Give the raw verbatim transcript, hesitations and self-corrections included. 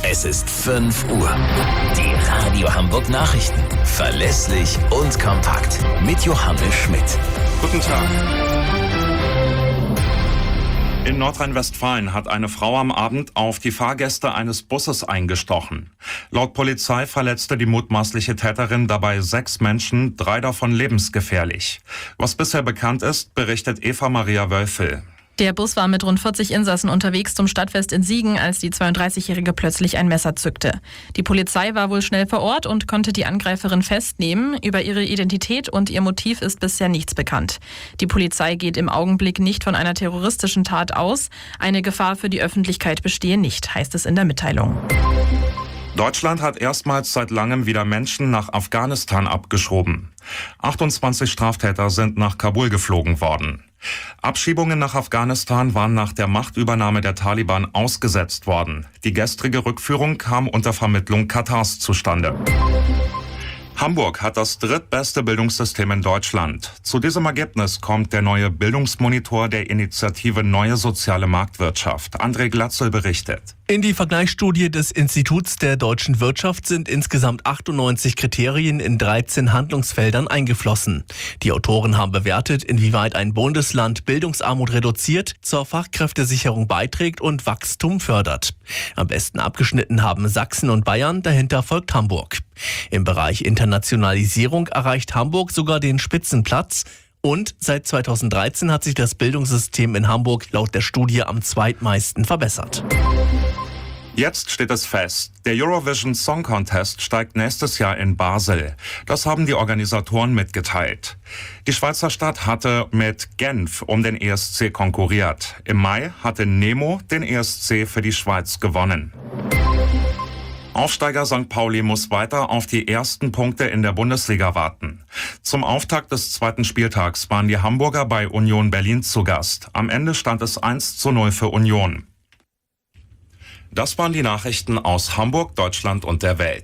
Es ist fünf Uhr. Die Radio Hamburg Nachrichten. Verlässlich und kompakt. Mit Johannes Schmidt. Guten Tag. In Nordrhein-Westfalen hat eine Frau am Abend auf die Fahrgäste eines Busses eingestochen. Laut Polizei verletzte die mutmaßliche Täterin dabei sechs Menschen, drei davon lebensgefährlich. Was bisher bekannt ist, berichtet Eva Maria Wölfel. Der Bus war mit rund vierzig Insassen unterwegs zum Stadtfest in Siegen, als die zweiunddreißigjährige plötzlich ein Messer zückte. Die Polizei war wohl schnell vor Ort und konnte die Angreiferin festnehmen. Über ihre Identität und ihr Motiv ist bisher nichts bekannt. Die Polizei geht im Augenblick nicht von einer terroristischen Tat aus. Eine Gefahr für die Öffentlichkeit bestehe nicht, heißt es in der Mitteilung. Deutschland hat erstmals seit langem wieder Menschen nach Afghanistan abgeschoben. achtundzwanzig Straftäter sind nach Kabul geflogen worden. Abschiebungen nach Afghanistan waren nach der Machtübernahme der Taliban ausgesetzt worden. Die gestrige Rückführung kam unter Vermittlung Katars zustande. Hamburg hat das drittbeste Bildungssystem in Deutschland. Zu diesem Ergebnis kommt der neue Bildungsmonitor der Initiative Neue Soziale Marktwirtschaft. André Glatzel berichtet. In die Vergleichsstudie des Instituts der deutschen Wirtschaft sind insgesamt achtundneunzig Kriterien in dreizehn Handlungsfeldern eingeflossen. Die Autoren haben bewertet, inwieweit ein Bundesland Bildungsarmut reduziert, zur Fachkräftesicherung beiträgt und Wachstum fördert. Am besten abgeschnitten haben Sachsen und Bayern, dahinter folgt Hamburg. Im Bereich Internationalisierung erreicht Hamburg sogar den Spitzenplatz. Und seit zweitausenddreizehn hat sich das Bildungssystem in Hamburg laut der Studie am zweitmeisten verbessert. Jetzt steht es fest, der Eurovision Song Contest steigt nächstes Jahr in Basel. Das haben die Organisatoren mitgeteilt. Die Schweizer Stadt hatte mit Genf um den E S C konkurriert. Im Mai hatte Nemo den E S C für die Schweiz gewonnen. Aufsteiger Sankt Pauli muss weiter auf die ersten Punkte in der Bundesliga warten. Zum Auftakt des zweiten Spieltags waren die Hamburger bei Union Berlin zu Gast. Am Ende stand es eins zu null für Union. Das waren die Nachrichten aus Hamburg, Deutschland und der Welt.